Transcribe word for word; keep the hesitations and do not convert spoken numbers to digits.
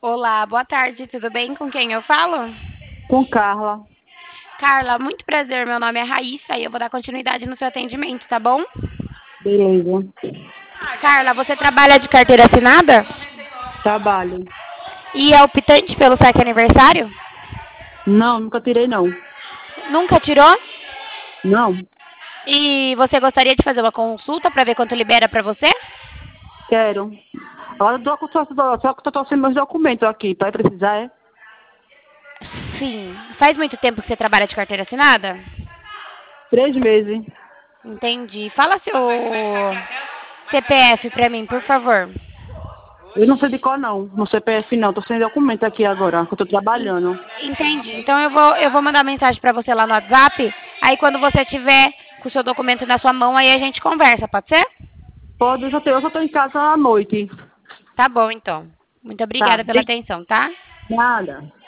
Olá, boa tarde, tudo bem? Com quem eu falo? Com Carla. Carla, muito prazer, meu nome é Raíssa e eu vou dar continuidade no seu atendimento, tá bom? Beleza. Carla, você trabalha de carteira assinada? Trabalho. E é optante pelo saque aniversário? Não, nunca tirei, não. Nunca tirou? Não, E você gostaria de fazer uma consulta para ver quanto libera para você? quero. Agora eu tô, só, só, só que eu tô sem meus documentos aqui. Vai precisar, é? Sim. Faz muito tempo que você trabalha de carteira assinada? Três meses. Entendi. Fala seu C P F para mim, por favor. Eu não sei de qual, não. No C P F, não. Tô sem documento aqui agora, que eu tô trabalhando. Entendi. Então eu vou, eu vou mandar mensagem para você lá no WhatsApp. Aí quando você tiver com o seu documento na sua mão, aí a gente conversa, pode ser? Pode, eu só tô, eu só tô em casa à noite. Tá bom, então. Muito Tá. obrigada pela atenção, tá? Nada.